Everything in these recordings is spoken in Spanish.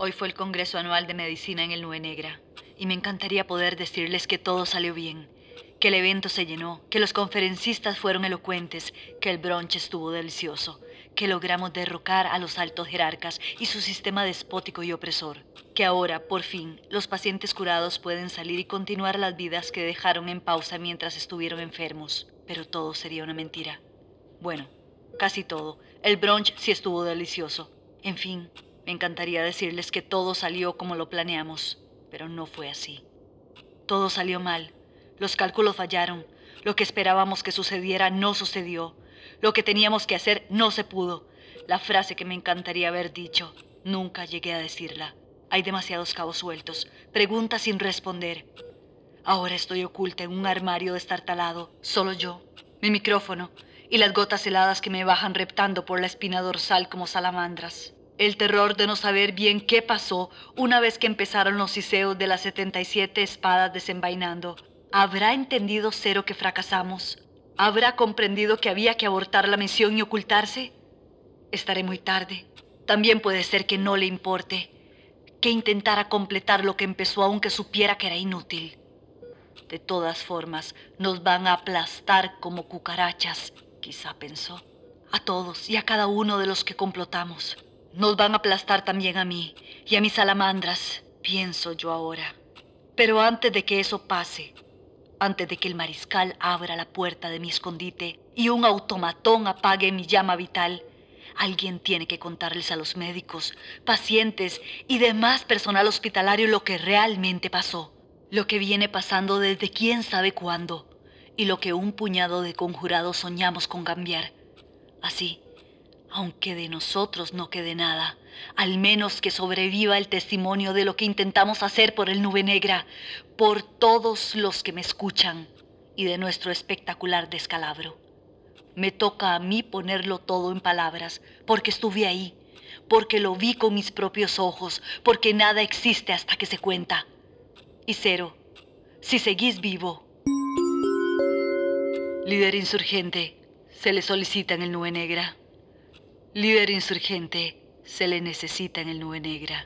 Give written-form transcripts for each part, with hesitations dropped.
Hoy fue el Congreso Anual de Medicina en el Nube Negra y me encantaría poder decirles que todo salió bien, que el evento se llenó, que los conferencistas fueron elocuentes, que el brunch estuvo delicioso, que logramos derrocar a los altos jerarcas y su sistema despótico y opresor, que ahora, por fin, los pacientes curados pueden salir y continuar las vidas que dejaron en pausa mientras estuvieron enfermos. Pero todo sería una mentira. Bueno, casi todo. El brunch sí estuvo delicioso. En fin, me encantaría decirles que todo salió como lo planeamos, pero no fue así. Todo salió mal. Los cálculos fallaron. Lo que esperábamos que sucediera no sucedió. Lo que teníamos que hacer no se pudo. La frase que me encantaría haber dicho, nunca llegué a decirla. Hay demasiados cabos sueltos, preguntas sin responder. Ahora estoy oculta en un armario destartalado, solo yo, mi micrófono y las gotas heladas que me bajan reptando por la espina dorsal como salamandras. El terror de no saber bien qué pasó una vez que empezaron los siseos de las 77 espadas desenvainando. ¿Habrá entendido Zero que fracasamos? ¿Habrá comprendido que había que abortar la misión y ocultarse? Estaré muy tarde. También puede ser que no le importe, que intentara completar lo que empezó aunque supiera que era inútil. De todas formas, nos van a aplastar como cucarachas, quizá pensó. A todos y a cada uno de los que complotamos. Nos van a aplastar también a mí y a mis salamandras, pienso yo ahora. Pero antes de que eso pase, antes de que el mariscal abra la puerta de mi escondite y un automatón apague mi llama vital, alguien tiene que contarles a los médicos, pacientes y demás personal hospitalario lo que realmente pasó. Lo que viene pasando desde quién sabe cuándo y lo que un puñado de conjurados soñamos con cambiar. Así, aunque de nosotros no quede nada, al menos que sobreviva el testimonio de lo que intentamos hacer por el Nube Negra, por todos los que me escuchan y de nuestro espectacular descalabro. Me toca a mí ponerlo todo en palabras, porque estuve ahí, porque lo vi con mis propios ojos, porque nada existe hasta que se cuenta. Y Zero, si seguís vivo. Líder insurgente, se le solicita en el Nube Negra. Líder insurgente, se le necesita en el Nube Negra.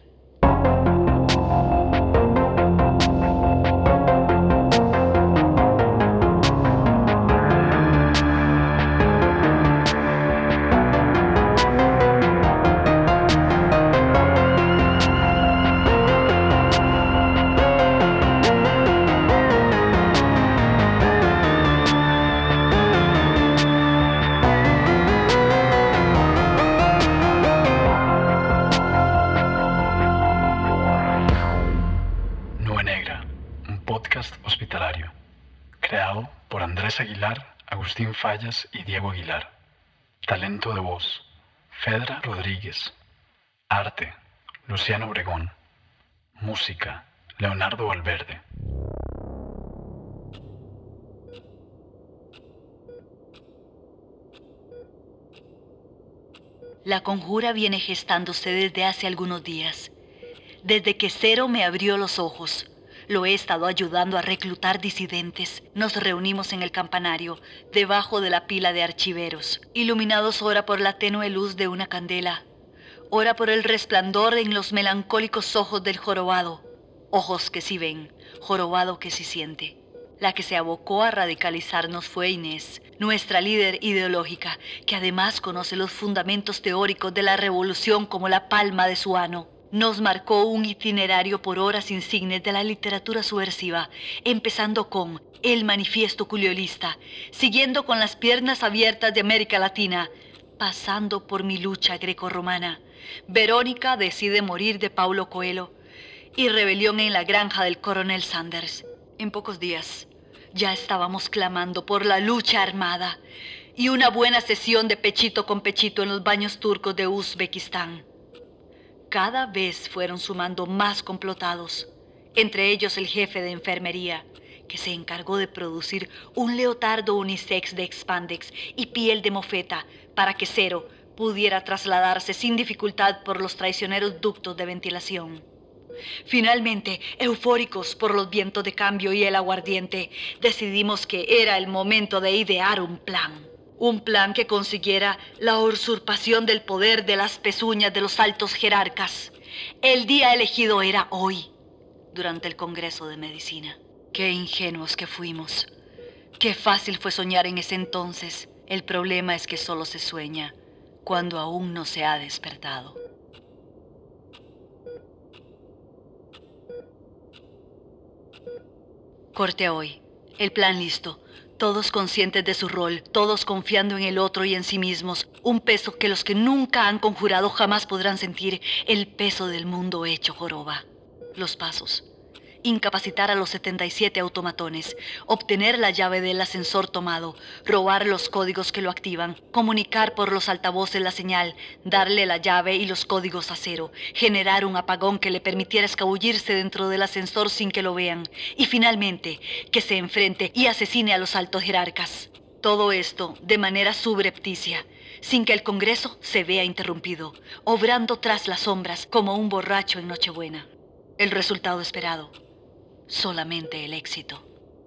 Hospitalario, creado por Andrés Aguilar, Agustín Fallas y Diego Aguilar. Talento de voz, Fedra Rodríguez. Arte, Luciano Obregón. Música, Leonardo Valverde. La conjura viene gestándose desde hace algunos días. Desde que Zero me abrió los ojos. Lo he estado ayudando a reclutar disidentes. Nos reunimos en el campanario, debajo de la pila de archiveros, iluminados ora por la tenue luz de una candela, ora por el resplandor en los melancólicos ojos del jorobado. Ojos que sí ven, jorobado que sí siente. La que se abocó a radicalizarnos fue Inés, nuestra líder ideológica, que además conoce los fundamentos teóricos de la revolución como la palma de su ano. Nos marcó un itinerario por horas insignes de la literatura subversiva, empezando con El Manifiesto Culiolista, siguiendo con Las Piernas Abiertas de América Latina, pasando por Mi Lucha Grecorromana, Verónica decide morir de Paulo Coelho y Rebelión en la Granja del Coronel Sanders. En pocos días ya estábamos clamando por la lucha armada y una buena sesión de pechito con pechito en los baños turcos de Uzbekistán. Cada vez fueron sumando más complotados, entre ellos el jefe de enfermería, que se encargó de producir un leotardo unisex de expandex y piel de mofeta para que Zero pudiera trasladarse sin dificultad por los traicioneros ductos de ventilación. Finalmente, eufóricos por los vientos de cambio y el aguardiente, decidimos que era el momento de idear un plan. Un plan que consiguiera la usurpación del poder de las pezuñas de los altos jerarcas, El día elegido era hoy, durante el Congreso de Medicina. Qué ingenuos que fuimos. Qué fácil fue soñar en ese entonces. El problema es que solo se sueña cuando aún no se ha despertado. Corte hoy. El plan listo. Todos conscientes de su rol, todos confiando en el otro y en sí mismos. Un peso que los que nunca han conjurado jamás podrán sentir, el peso del mundo hecho joroba. Los pasos. Incapacitar a los 77 automatones, obtener la llave del ascensor tomado, robar los códigos que lo activan, comunicar por los altavoces la señal, darle la llave y los códigos a cero, generar un apagón que le permitiera escabullirse dentro del ascensor sin que lo vean, y finalmente, que se enfrente y asesine a los altos jerarcas. Todo esto de manera subrepticia, sin que el Congreso se vea interrumpido, obrando tras las sombras como un borracho en Nochebuena. El resultado esperado. Solamente el éxito.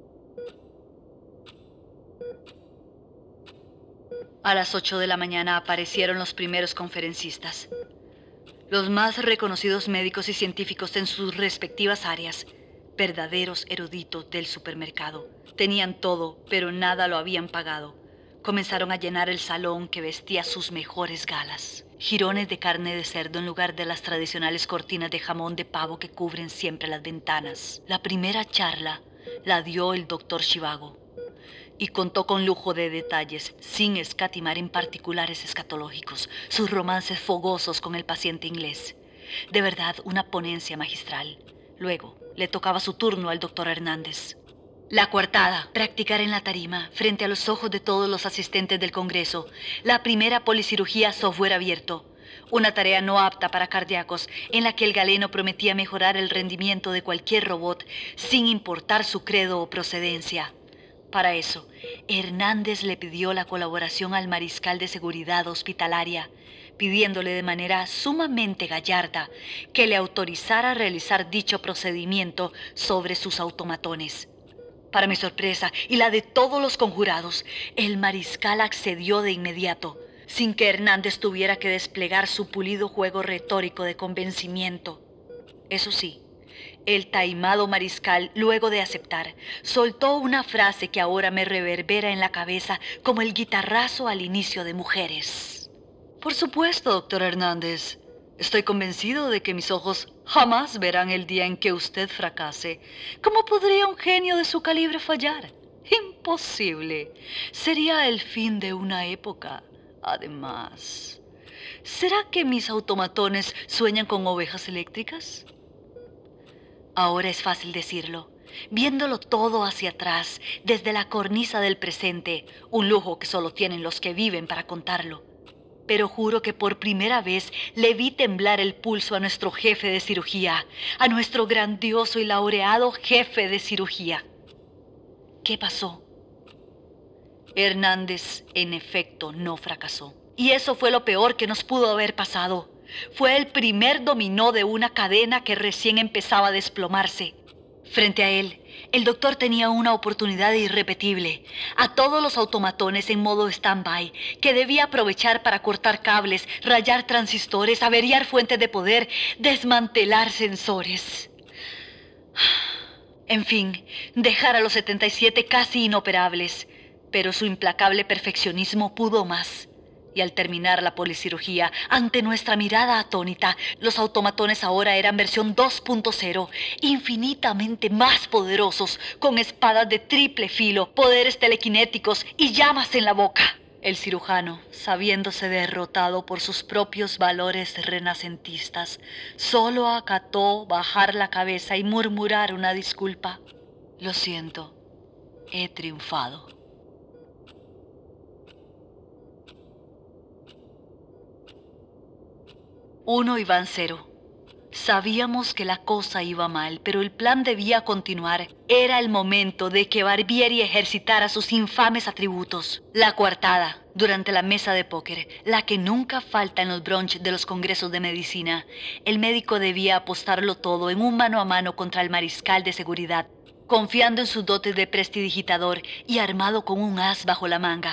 A las 8 de la mañana aparecieron los primeros conferencistas. Los más reconocidos médicos y científicos en sus respectivas áreas. Verdaderos eruditos del supermercado. Tenían todo, pero nada lo habían pagado. Comenzaron a llenar el salón que vestía sus mejores galas. Jirones de carne de cerdo en lugar de las tradicionales cortinas de jamón de pavo que cubren siempre las ventanas. La primera charla la dio el doctor Zhivago y contó con lujo de detalles, sin escatimar en particulares escatológicos, sus romances fogosos con el paciente inglés. De verdad, una ponencia magistral. Luego, le tocaba su turno al doctor Hernández. La coartada, practicar en la tarima, frente a los ojos de todos los asistentes del Congreso. La primera policirugía software abierto. Una tarea no apta para cardíacos, en la que el galeno prometía mejorar el rendimiento de cualquier robot, sin importar su credo o procedencia. Para eso, Hernández le pidió la colaboración al mariscal de seguridad hospitalaria, pidiéndole de manera sumamente gallarda que le autorizara a realizar dicho procedimiento sobre sus automatones. Para mi sorpresa y la de todos los conjurados, el mariscal accedió de inmediato, sin que Hernández tuviera que desplegar su pulido juego retórico de convencimiento. Eso sí, el taimado mariscal, luego de aceptar, soltó una frase que ahora me reverbera en la cabeza como el guitarrazo al inicio de Mujeres. Por supuesto, doctor Hernández. Estoy convencido de que mis ojos jamás verán el día en que usted fracase. ¿Cómo podría un genio de su calibre fallar? Imposible. Sería el fin de una época. Además, ¿será que mis automatones sueñan con ovejas eléctricas? Ahora es fácil decirlo, viéndolo todo hacia atrás, desde la cornisa del presente, un lujo que solo tienen los que viven para contarlo. Pero juro que por primera vez le vi temblar el pulso a nuestro jefe de cirugía, a nuestro grandioso y laureado jefe de cirugía. ¿Qué pasó? Hernández, en efecto, no fracasó. Y eso fue lo peor que nos pudo haber pasado. Fue el primer dominó de una cadena que recién empezaba a desplomarse. Frente a él, el doctor tenía una oportunidad irrepetible. A todos los automatones en modo stand-by, que debía aprovechar para cortar cables, rayar transistores, averiar fuentes de poder, desmantelar sensores. En fin, dejar a los 77 casi inoperables. Pero su implacable perfeccionismo pudo más. Y al terminar la policirugía, ante nuestra mirada atónita, los automatones ahora eran versión 2.0, infinitamente más poderosos, con espadas de triple filo, poderes telequinéticos y llamas en la boca. El cirujano, sabiéndose derrotado por sus propios valores renacentistas, solo acató bajar la cabeza y murmurar una disculpa. Lo siento, he triunfado. 1 y van 0. Sabíamos que la cosa iba mal, pero el plan debía continuar. Era el momento de que Barbieri ejercitara sus infames atributos. La coartada, durante la mesa de póker, la que nunca falta en los brunch de los congresos de medicina. El médico debía apostarlo todo en un mano a mano contra el mariscal de seguridad, confiando en sus dotes de prestidigitador y armado con un as bajo la manga.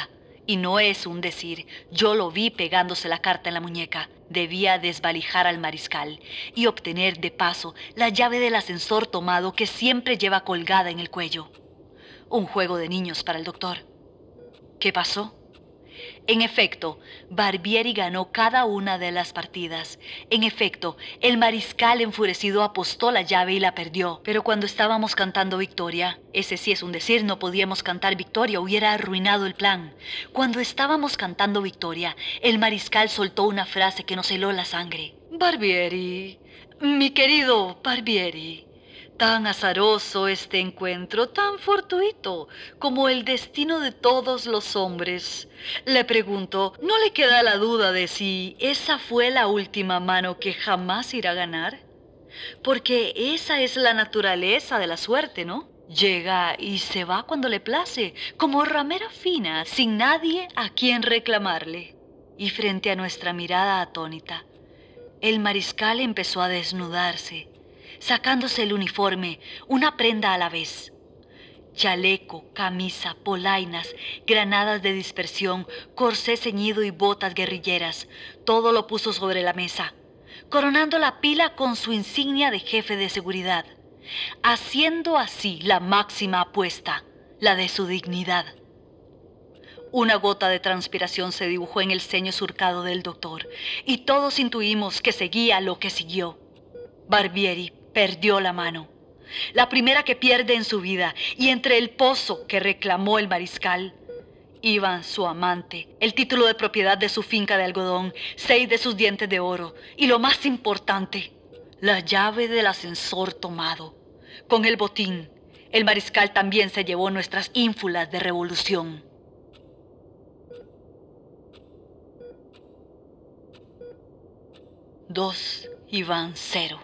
Y no es un decir, yo lo vi pegándose la carta en la muñeca. Debía desvalijar al mariscal y obtener de paso la llave del ascensor tomado que siempre lleva colgada en el cuello. Un juego de niños para el doctor. ¿Qué pasó? En efecto, Barbieri ganó cada una de las partidas. En efecto, el mariscal enfurecido apostó la llave y la perdió. Pero cuando estábamos cantando victoria, ese sí es un decir, no podíamos cantar victoria, hubiera arruinado el plan. Cuando estábamos cantando victoria, el mariscal soltó una frase que nos heló la sangre. Barbieri, mi querido Barbieri. Tan azaroso este encuentro, tan fortuito como el destino de todos los hombres. Le pregunto, ¿no le queda la duda de si esa fue la última mano que jamás irá a ganar? Porque esa es la naturaleza de la suerte, ¿no? Llega y se va cuando le place, como ramera fina, sin nadie a quien reclamarle. Y frente a nuestra mirada atónita, el mariscal empezó a desnudarse, sacándose el uniforme, una prenda a la vez. Chaleco, camisa, polainas, granadas de dispersión, corsé ceñido y botas guerrilleras, todo lo puso sobre la mesa, coronando la pila con su insignia de jefe de seguridad, haciendo así la máxima apuesta, la de su dignidad. Una gota de transpiración se dibujó en el ceño surcado del doctor, y todos intuimos que seguía lo que siguió. Barbieri perdió la mano, la primera que pierde en su vida, y entre el pozo que reclamó el mariscal iban su amante, el título de propiedad de su finca de algodón, 6 de sus dientes de oro, y lo más importante, la llave del ascensor tomado. Con el botín, el mariscal también se llevó nuestras ínfulas de revolución. Dos iban 0.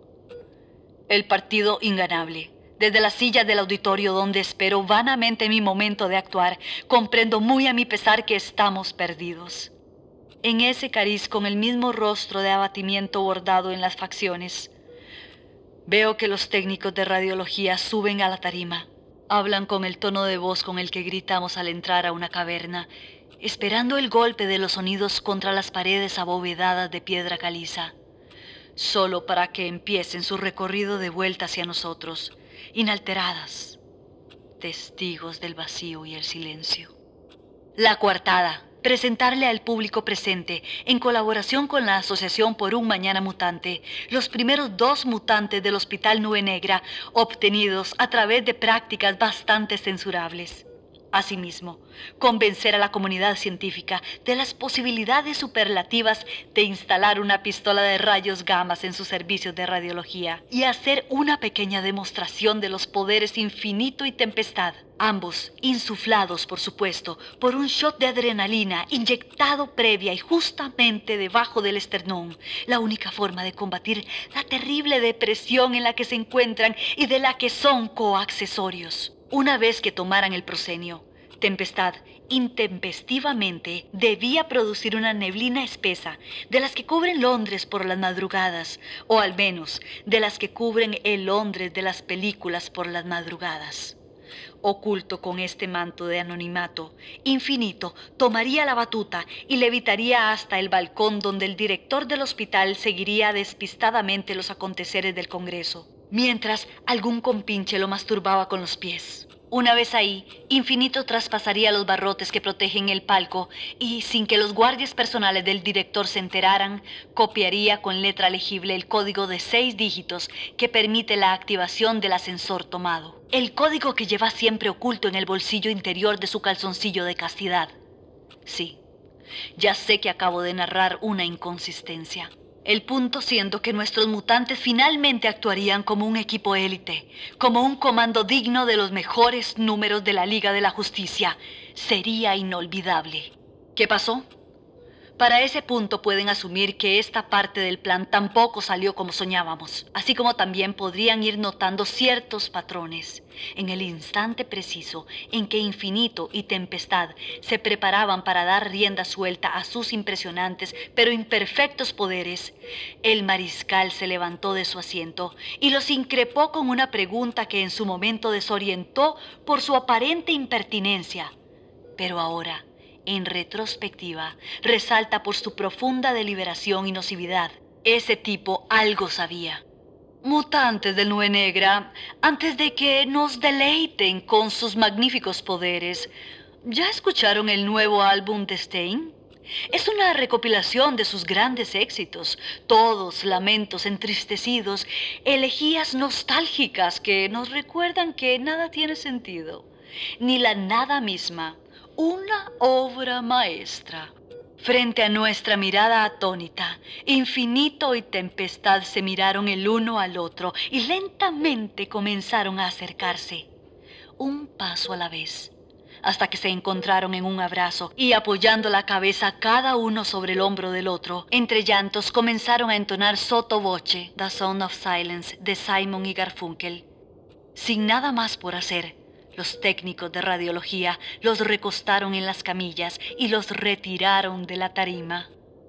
El partido inganable. Desde la silla del auditorio donde espero vanamente mi momento de actuar, comprendo muy a mi pesar que estamos perdidos. En ese cariz con el mismo rostro de abatimiento bordado en las facciones, veo que los técnicos de radiología suben a la tarima. Hablan con el tono de voz con el que gritamos al entrar a una caverna, esperando el golpe de los sonidos contra las paredes abovedadas de piedra caliza, solo para que empiecen su recorrido de vuelta hacia nosotros, inalteradas, testigos del vacío y el silencio. La coartada, presentarle al público presente, en colaboración con la Asociación por un Mañana Mutante, los primeros 2 mutantes del Hospital Nube Negra, obtenidos a través de prácticas bastante censurables. Asimismo, convencer a la comunidad científica de las posibilidades superlativas de instalar una pistola de rayos gamas en sus servicios de radiología y hacer una pequeña demostración de los poderes Infinito y Tempestad, ambos insuflados, por supuesto, por un shot de adrenalina inyectado previa y justamente debajo del esternón, la única forma de combatir la terrible depresión en la que se encuentran y de la que son coaccesorios. Una vez que tomaran el proscenio, Tempestad intempestivamente debía producir una neblina espesa de las que cubren Londres por las madrugadas, o al menos de las que cubren el Londres de las películas por las madrugadas. Oculto con este manto de anonimato, Infinito tomaría la batuta y levitaría hasta el balcón donde el director del hospital seguiría despistadamente los aconteceres del Congreso, mientras algún compinche lo masturbaba con los pies. Una vez ahí, Infinito traspasaría los barrotes que protegen el palco y, sin que los guardias personales del director se enteraran, copiaría con letra legible el código de 6 dígitos que permite la activación del ascensor tomado. El código que lleva siempre oculto en el bolsillo interior de su calzoncillo de castidad. Sí, ya sé que acabo de narrar una inconsistencia. El punto siendo que nuestros mutantes finalmente actuarían como un equipo élite, como un comando digno de los mejores números de la Liga de la Justicia. Sería inolvidable. ¿Qué pasó? Para ese punto pueden asumir que esta parte del plan tampoco salió como soñábamos, así como también podrían ir notando ciertos patrones. En el instante preciso en que Infinito y Tempestad se preparaban para dar rienda suelta a sus impresionantes pero imperfectos poderes, el mariscal se levantó de su asiento y los increpó con una pregunta que en su momento desorientó por su aparente impertinencia. Pero ahora, En retrospectiva, resalta por su profunda deliberación y nocividad. Ese tipo algo sabía. Mutantes del Nube Negra, antes de que nos deleiten con sus magníficos poderes, ¿ya escucharon el nuevo álbum de Stein? Es una recopilación de sus grandes éxitos, todos lamentos entristecidos, elegías nostálgicas que nos recuerdan que nada tiene sentido, ni la nada misma, una obra maestra. Frente a nuestra mirada atónita, Infinito y Tempestad se miraron el uno al otro y lentamente comenzaron a acercarse, un paso a la vez, hasta que se encontraron en un abrazo y apoyando la cabeza cada uno sobre el hombro del otro, entre llantos comenzaron a entonar sotto voce The Sound of Silence de Simon y Garfunkel. Sin nada más por hacer, los técnicos de radiología los recostaron en las camillas y los retiraron de la tarima.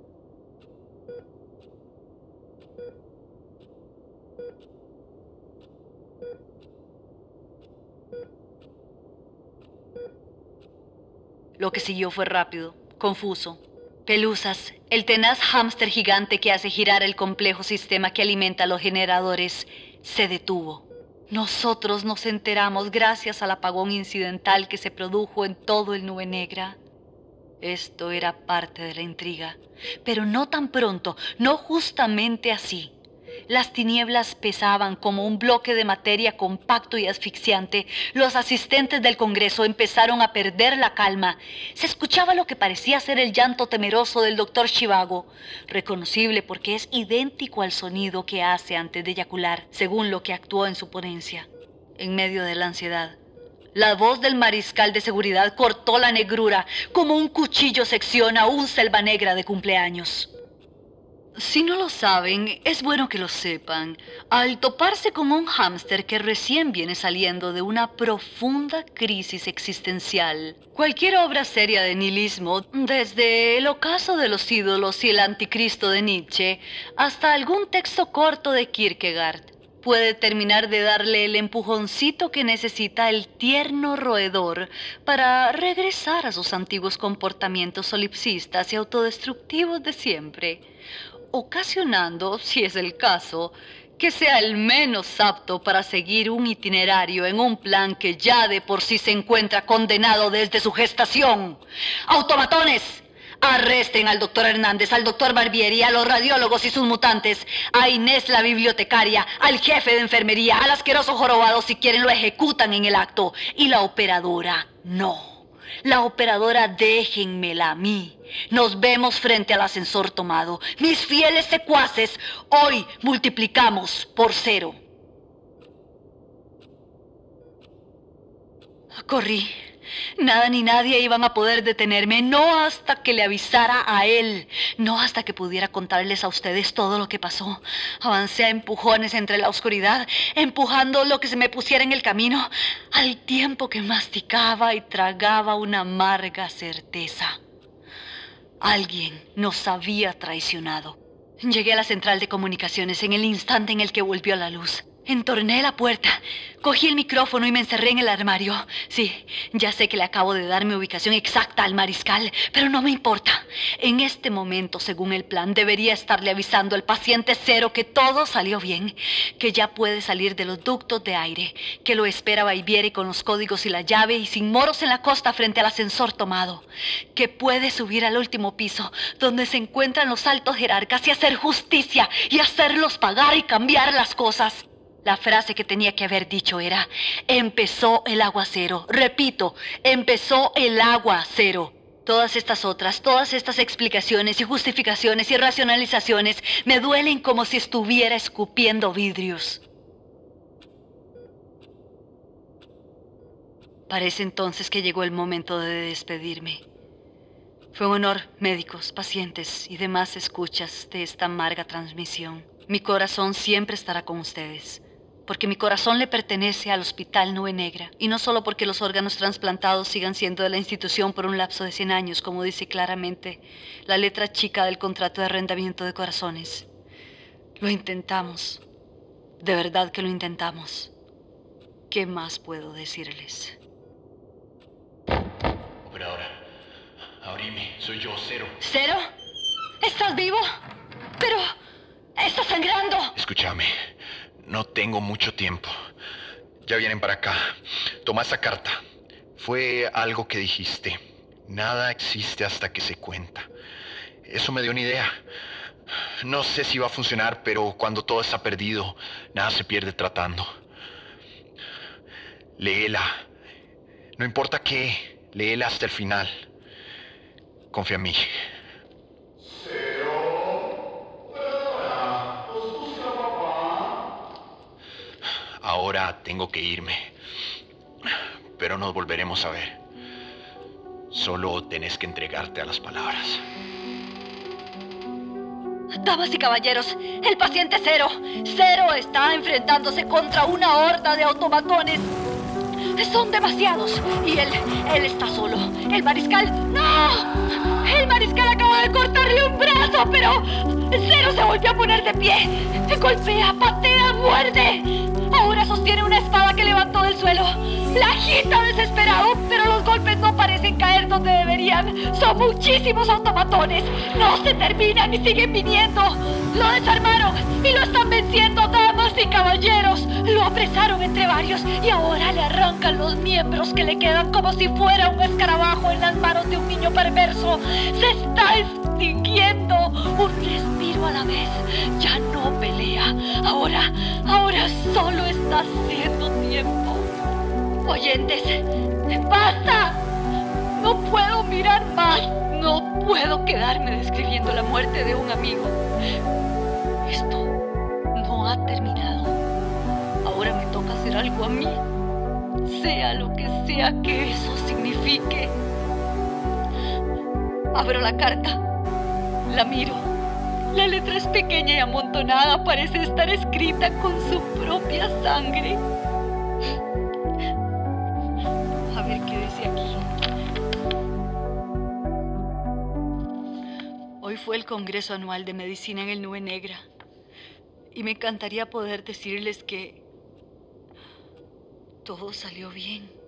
Lo que siguió fue rápido, confuso. Pelusas, el tenaz hámster gigante que hace girar el complejo sistema que alimenta los generadores, se detuvo. Nosotros nos enteramos gracias al apagón incidental que se produjo en todo el Nube Negra. Esto era parte de la intriga, pero no tan pronto, no justamente así. Las tinieblas pesaban como un bloque de materia compacto y asfixiante. Los asistentes del Congreso empezaron a perder la calma. Se escuchaba lo que parecía ser el llanto temeroso del doctor Zhivago, reconocible porque es idéntico al sonido que hace antes de eyacular, según lo que actuó en su ponencia. En medio de la ansiedad, la voz del mariscal de seguridad cortó la negrura como un cuchillo secciona un selva negra de cumpleaños. Si no lo saben, es bueno que lo sepan. Al toparse con un hámster que recién viene saliendo de una profunda crisis existencial, cualquier obra seria de nihilismo, desde El ocaso de los ídolos y El anticristo de Nietzsche, hasta algún texto corto de Kierkegaard, puede terminar de darle el empujoncito que necesita el tierno roedor para regresar a sus antiguos comportamientos solipsistas y autodestructivos de siempre, ocasionando, si es el caso, que sea el menos apto para seguir un itinerario en un plan que ya de por sí se encuentra condenado desde su gestación. ¡Automatones! Arresten al doctor Hernández, al doctor Barbieri, a los radiólogos y sus mutantes, a Inés la bibliotecaria, al jefe de enfermería, al asqueroso jorobado, si quieren lo ejecutan en el acto. Y la operadora, no. La operadora déjenmela a mí. Nos vemos frente al ascensor tomado. Mis fieles secuaces, hoy multiplicamos por 0. Corrí. Nada ni nadie iban a poder detenerme, no hasta que le avisara a él, no hasta que pudiera contarles a ustedes todo lo que pasó. Avancé a empujones entre la oscuridad, empujando lo que se me pusiera en el camino, al tiempo que masticaba y tragaba una amarga certeza. Alguien nos había traicionado. Llegué a la central de comunicaciones en el instante en el que volvió la luz. Entorné la puerta, cogí el micrófono y me encerré en el armario. Sí, ya sé que le acabo de dar mi ubicación exacta al mariscal, pero no me importa. En este momento, según el plan, debería estarle avisando al paciente 0 que todo salió bien, que ya puede salir de los ductos de aire, que lo espera Baiviere con los códigos y la llave y sin moros en la costa frente al ascensor tomado, que puede subir al último piso, donde se encuentran los altos jerarcas y hacer justicia y hacerlos pagar y cambiar las cosas. La frase que tenía que haber dicho era: empezó el aguacero. Repito, empezó el aguacero. Todas estas explicaciones y justificaciones y racionalizaciones me duelen como si estuviera escupiendo vidrios. Parece entonces que llegó el momento de despedirme. Fue un honor, médicos, pacientes y demás escuchas de esta amarga transmisión. Mi corazón siempre estará con ustedes, porque mi corazón le pertenece al Hospital Nube Negra, y no solo porque los órganos trasplantados sigan siendo de la institución por un lapso de 100 años, como dice claramente la letra chica del contrato de arrendamiento de corazones. Lo intentamos, de verdad que lo intentamos. ¿Qué más puedo decirles? Operadora, Aurime, soy yo, Cero. ¿Cero? ¿Estás vivo? Pero... ¡estás sangrando! Escúchame, no tengo mucho tiempo. Ya vienen para acá. Toma esa carta. Fue algo que dijiste. Nada existe hasta que se cuenta. Eso me dio una idea. No sé si va a funcionar, pero cuando todo está perdido, nada se pierde tratando. Léela. No importa qué, léela hasta el final. Confía en mí. Ahora tengo que irme. Pero nos volveremos a ver. Solo tenés que entregarte a las palabras. Damas y caballeros, el paciente Cero. Cero está enfrentándose contra una horda de automatones. Son demasiados. Y él está solo. El mariscal... ¡no! El mariscal acaba de cortarle un brazo, pero... Cero se volvió a poner de pie. Golpea, patea, muerde. Ahora sostiene una espada que levantó del suelo. La agita desesperado, pero los golpes no parecen caer donde deberían. Son muchísimos automatones. No se terminan y siguen viniendo. Lo desarmaron y lo están venciendo, damas y caballeros. Lo apresaron entre varios y ahora le arrancan los miembros que le quedan como si fuera un escarabajo en las manos de un niño perverso. Se está extinguiendo. Un respiro a la vez. Ya no pelea. Ahora solo está haciendo tiempo. Oyentes, ¡basta! No puedo mirar más. No puedo quedarme describiendo la muerte de un amigo. Esto no ha terminado. Ahora me toca hacer algo a mí. Sea lo que sea que eso signifique. Abro la carta. La miro. La letra es pequeña y amontonada. Parece estar escrita con su propia sangre. A ver qué dice aquí. Hoy fue el Congreso Anual de Medicina en el Nube Negra. Y me encantaría poder decirles que todo salió bien.